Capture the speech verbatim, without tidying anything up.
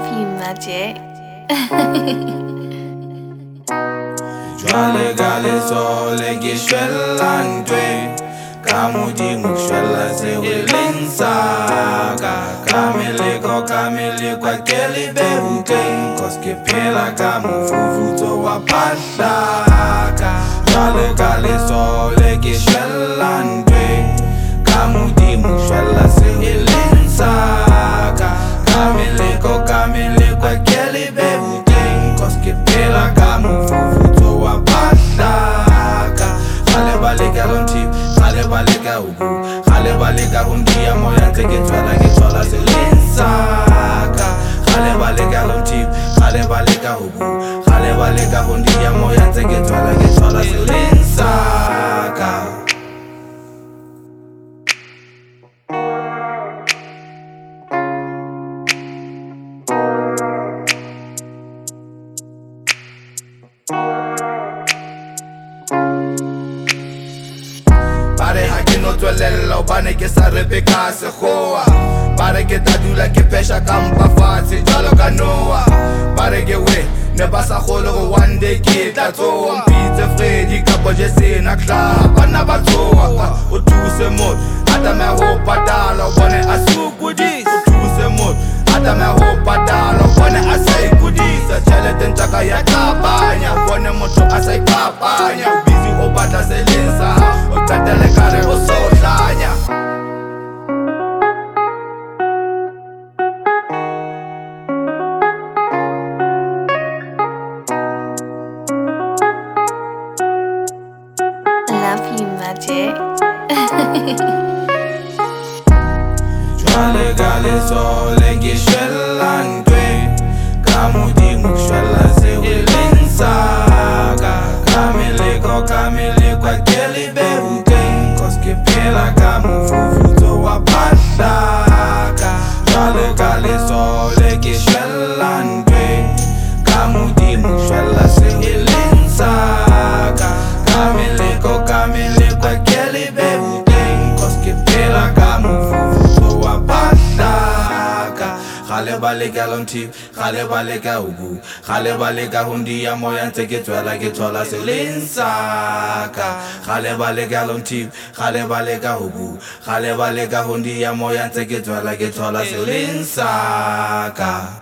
Love you, magic. Jwale gale sole ke shwella ntwe ka modimo shwella se o lensaka ka meleko ka melekwa ke lebeutleng cause ke phela ka mofufutso wa phahlaka. Jwale gale sole ke shwella ntwe ka modimo shwella se o lensaka ka meleko ka melekwa ke lebeutleng cause ke phela ka mofufutso wa phahlaka. Gale ba leka go nthiba, gale ba leka go bua, gale ba leka go ndia moya ntse ke tswela ke tswala se lensaka. Gale ba leka go nthiba, gale ba leka go bua, gale ba leka go ndia moya ntse ke tswela ke tswala se lensaka. Pare ha ke no tswelela hobane ke sa repe ka sekgowa. Pare ke tla dula ke pesha ka mpa fatshe jwalo ka Noah. Pare ke we ne ba sa kgole go one day ke tla tsoha. Mpitse Freddy kapo Jesena club bana ba tsoha. O thuse motho a tlameha ho patala o bone a sokodisa. O thuse motho a tlameha ho patala o bone a sa ikudisa. Tjhelete ntja ka ya tlapanya o bone motho a sa iphapanya. O busy o batla se lensa o qetele kare o so hlanya. Love you, magic. Jwale gale sole ke shwella ntwe ka modimo shwella se o lensaka ka meleko ka melekwa ke lebeutleng cause ke phela ka mofufutso wa phahlaka. Jwale gale sole ke shwella ntwe ka modimo shwella se o lensaka ka meleko ka melekwa ke lebeutleng cause ke phela ka mofufutso wa phahlaka. Gale ba leka go nthiba, gale ba leka go bua, gale ba leka go ndia moya ntse ke tswela ke tswala se lensaka. Gale ba leka go nthiba, gale ba leka go bua, gale ba leka go ndia moya ntse ke tswela ke tswala se lensaka.